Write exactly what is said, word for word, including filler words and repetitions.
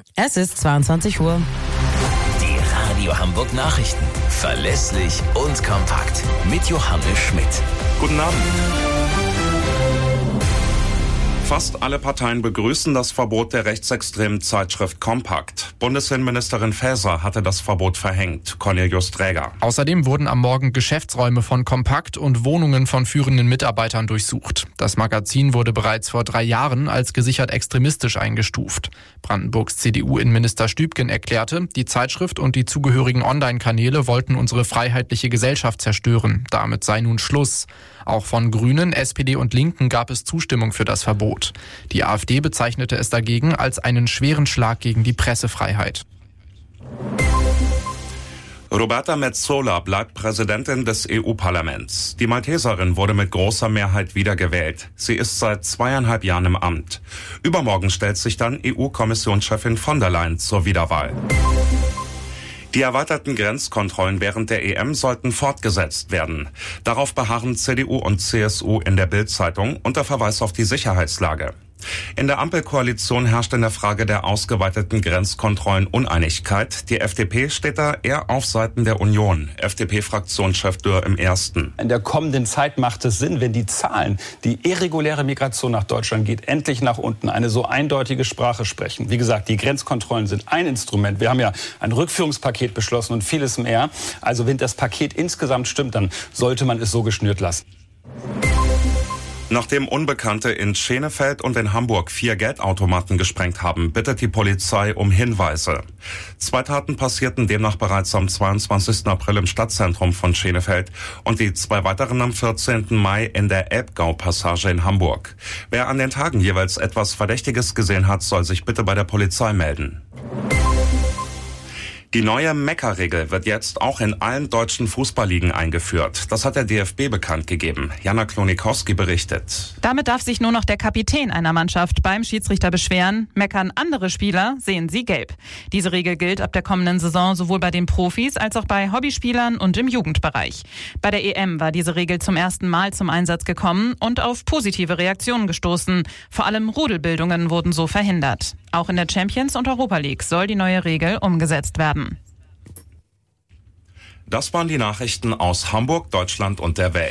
Es ist zweiundzwanzig Uhr. Die Radio Hamburg Nachrichten. Verlässlich und kompakt. Mit Johannes Schmidt. Guten Abend. Fast alle Parteien begrüßen das Verbot der rechtsextremen Zeitschrift Kompakt. Bundesinnenministerin Faeser hatte das Verbot verhängt. Cornelius Träger. Außerdem wurden am Morgen Geschäftsräume von Kompakt und Wohnungen von führenden Mitarbeitern durchsucht. Das Magazin wurde bereits vor drei Jahren als gesichert extremistisch eingestuft. Brandenburgs C D U-Innenminister Stübgen erklärte, die Zeitschrift und die zugehörigen Online-Kanäle wollten unsere freiheitliche Gesellschaft zerstören. Damit sei nun Schluss. Auch von Grünen, S P D und Linken gab es Zustimmung für das Verbot. Die AfD bezeichnete es dagegen als einen schweren Schlag gegen die Pressefreiheit. Roberta Metsola bleibt Präsidentin des E U-Parlaments. Die Malteserin wurde mit großer Mehrheit wiedergewählt. Sie ist seit zweieinhalb Jahren im Amt. Übermorgen stellt sich dann E U-Kommissionschefin von der Leyen zur Wiederwahl. Die erweiterten Grenzkontrollen während der E M sollten fortgesetzt werden. Darauf beharren C D U und C S U in der Bild-Zeitung unter Verweis auf die Sicherheitslage. In der Ampelkoalition herrscht in der Frage der ausgeweiteten Grenzkontrollen Uneinigkeit. Die F D P steht da eher auf Seiten der Union. F D P-Fraktionschef Dürr im Ersten. In der kommenden Zeit macht es Sinn, wenn die Zahlen, die irreguläre Migration nach Deutschland geht, endlich nach unten, eine so eindeutige Sprache sprechen. Wie gesagt, die Grenzkontrollen sind ein Instrument. Wir haben ja ein Rückführungspaket beschlossen und vieles mehr. Also wenn das Paket insgesamt stimmt, dann sollte man es so geschnürt lassen. Nachdem Unbekannte in Schenefeld und in Hamburg vier Geldautomaten gesprengt haben, bittet die Polizei um Hinweise. Zwei Taten passierten demnach bereits am zweiundzwanzigsten April im Stadtzentrum von Schenefeld und die zwei weiteren am vierzehnten Mai in der Elbgau-Passage in Hamburg. Wer an den Tagen jeweils etwas Verdächtiges gesehen hat, soll sich bitte bei der Polizei melden. Die neue Meckerregel wird jetzt auch in allen deutschen Fußballligen eingeführt. Das hat der D F B bekannt gegeben. Jana Klonikowski berichtet. Damit darf sich nur noch der Kapitän einer Mannschaft beim Schiedsrichter beschweren. Meckern andere Spieler, sehen sie gelb. Diese Regel gilt ab der kommenden Saison sowohl bei den Profis als auch bei Hobbyspielern und im Jugendbereich. Bei der E M war diese Regel zum ersten Mal zum Einsatz gekommen und auf positive Reaktionen gestoßen. Vor allem Rudelbildungen wurden so verhindert. Auch in der Champions- und Europa League soll die neue Regel umgesetzt werden. Das waren die Nachrichten aus Hamburg, Deutschland und der Welt.